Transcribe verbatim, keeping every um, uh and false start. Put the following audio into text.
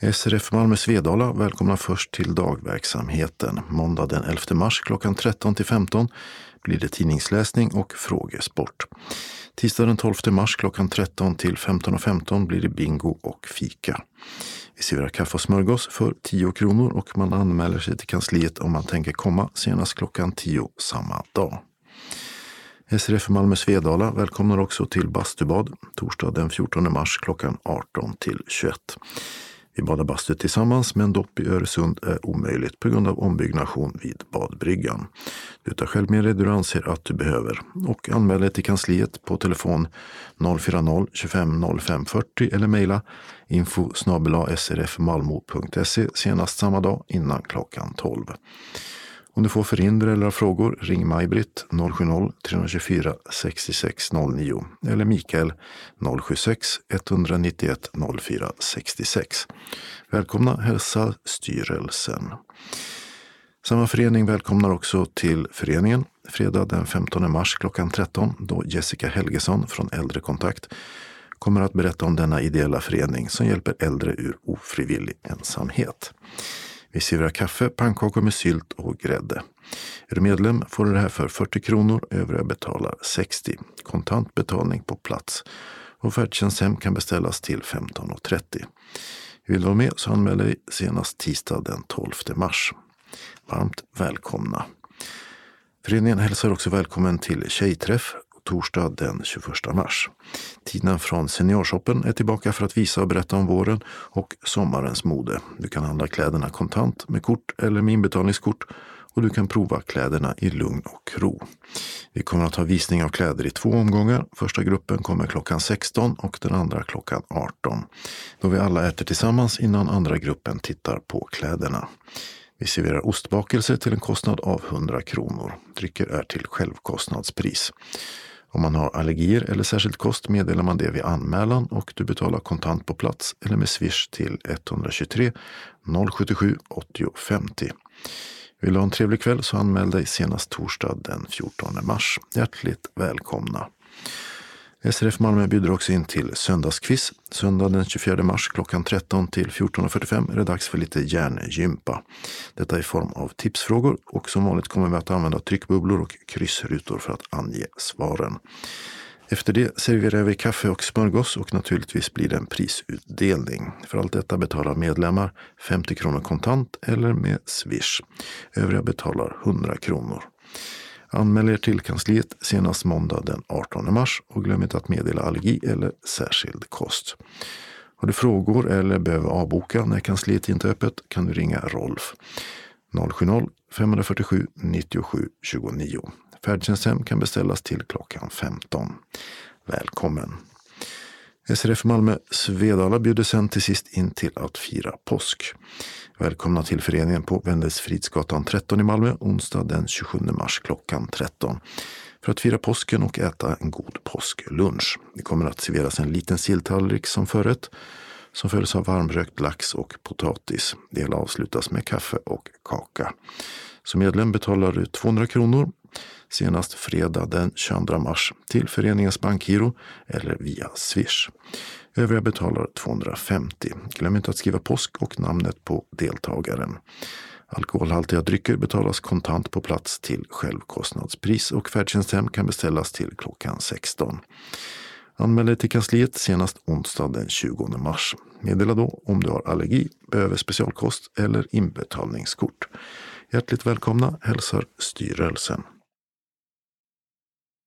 S R F Malmö Svedala välkomnar först till dagverksamheten. Måndag den elfte mars klockan tretton till femton blir det tidningsläsning och frågesport. Tisdag den tolfte mars klockan tretton till femton och femton blir det bingo och fika. Vi serverar kaffe och smörgås för tio kronor och man anmäler sig till kansliet om man tänker komma senast klockan tio samma dag. S R F Malmö Svedala välkomnar också till bastubad torsdag den fjortonde mars klockan arton till tjugoett. Vi badar bastu tillsammans, men dopp i Öresund är omöjligt på grund av ombyggnation vid badbryggan. Du tar själv med dig det du anser att du behöver och anmäl dig till kansliet på telefon noll fyra noll tjugofem noll fem fyrtio eller mejla info snabel-a srfmalmo punkt se senast samma dag innan klockan tolv. Om du får förhinder eller frågor, ring Maj-Britt noll sju noll tre två fyra sex sex noll nio eller Mikael noll sju sex ett nio ett noll fyra sex sex. Välkomna hälsa styrelsen. Samma förening välkomnar också till föreningen fredag den femtonde mars klockan tretton då Jessica Helgesson från Äldrekontakt kommer att berätta om denna ideella förening som hjälper äldre ur ofrivillig ensamhet. Vi serverar kaffe, pannkakor med sylt och grädde. Är du medlem får du det här för fyrtio kronor, övriga betalar sextio. Kontant betalning på plats. Och färdtjänsthem kan beställas till femton trettio. Vill du vara med så anmäl dig senast tisdag den tolfte mars. Varmt välkomna. Föreningen hälsar också välkommen till tjejträff torsdag den tjugoförsta mars. Tiden från seniorshoppen är tillbaka för att visa och berätta om våren och sommarens mode. Du kan handla kläderna kontant med kort eller med inbetalningskort och du kan prova kläderna i lugn och ro. Vi kommer att ha visning av kläder i två omgångar. Första gruppen kommer klockan sexton och den andra klockan arton. Då vi alla äter tillsammans innan andra gruppen tittar på kläderna. Vi serverar ostbakelse till en kostnad av hundra kronor. Drycker är till självkostnadspris. Om man har allergier eller särskild kost meddelar man det vid anmälan och du betalar kontant på plats eller med swish till ett två tre noll sju sju åttio femtio. Vill du ha en trevlig kväll så anmäl dig senast torsdag den fjortonde mars. Hjärtligt välkomna. S R F Malmö bjuder också in till söndagsquiz. Söndag den tjugofjärde mars klockan tretton till fjorton fyrtiofem är det dags för lite hjärngympa. Detta i form av tipsfrågor och som vanligt kommer vi att använda tryckbubblor och kryssrutor för att ange svaren. Efter det serverar vi kaffe och smörgås och naturligtvis blir det en prisutdelning. För allt detta betalar medlemmar femtio kronor kontant eller med swish. Övriga betalar hundra kronor. Anmäl er till kansliet senast måndag den artonde mars och glöm inte att meddela allergi eller särskild kost. Har du frågor eller behöver avboka när kansliet inte är öppet kan du ringa Rolf noll sju noll fem fyra sju nio sju två nio. Färdtjänsthem kan beställas till klockan femton. Välkommen! S R F Malmö Svedala bjuder sen till sist in till att fira påsk. Välkomna till föreningen på Wendelsfridsgatan tretton i Malmö onsdag den tjugosjunde mars klockan tretton. För att fira påsken och äta en god påsklunch. Det kommer att serveras en liten silltallrik som förrätt som följs av varmrökt lax och potatis. Det hela avslutas med kaffe och kaka. Som medlem betalar du tvåhundra kronor senast fredag den tjugoandra mars till föreningens bankgiro eller via swish. Övriga betalar tvåhundrafemtio. Glöm inte att skriva påsk och namnet på deltagaren. Alkoholhaltiga drycker betalas kontant på plats till självkostnadspris och färdtjänsthem kan beställas till klockan sexton. Anmäl dig till kansliet senast onsdag den tjugonde mars. Meddela då om du har allergi, behöver specialkost eller inbetalningskort. Hjärtligt välkomna hälsar styrelsen.